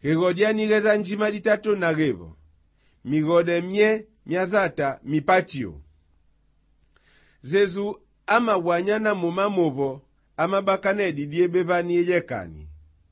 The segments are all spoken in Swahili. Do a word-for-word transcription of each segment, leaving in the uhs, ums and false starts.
Hegodia nigeza njima ditatu na gebo. Migode mye miazata mipatio. Zezu ama wanyana muma mobo ama bakane didie bebani yekani.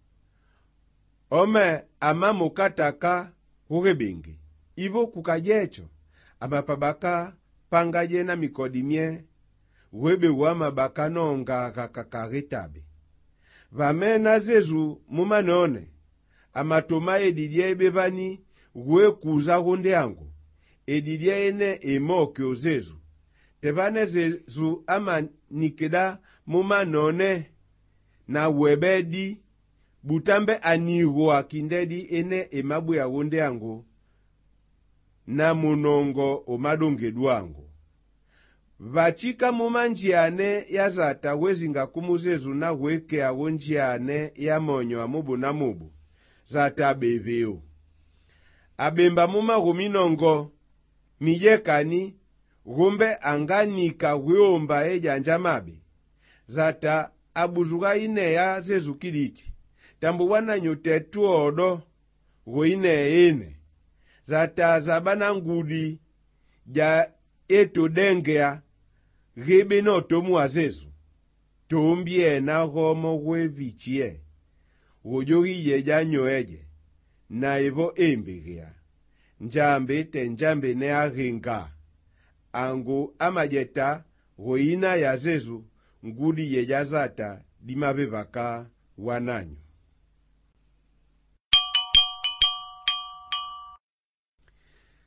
Ome ama mukataka hugebenge. Ivo kukajecho. Ama pabaka pangaje na mikodimye. Webe wama bakano nga kakakagetabe. Vamena Zezu muma none. Ama tomaye didie bebani we kuza hunde yangu. Edidie ene emoke o Zezu. Tebane Zezu ama nikeda muma none na webedi butambe anigwa kindedi ene emabu ya wonde yangu na munongo omadongedu wangu. Vachika muma njiane ya zata wezinga kumu Zezu na weke ya wonjiane ya monyo amubu na mubu zata beveo. Abemba muma guminongo miyekani gumbe anganika weomba eja njamabe. Zata abuzuga ine ya Zezu kidiki. Tambu wana nyotetu odo goine ene. Zata zabana ngudi ja eto dengea gebe no tomu wa Zezu. Tombie na gomo wevichie. Wojogi yeja nyoeje. Na evo embegea. Njambe te njambe ne agenga. Angu amajeta goina ya Zezu ngudi yejazata dimabebaka wananyo.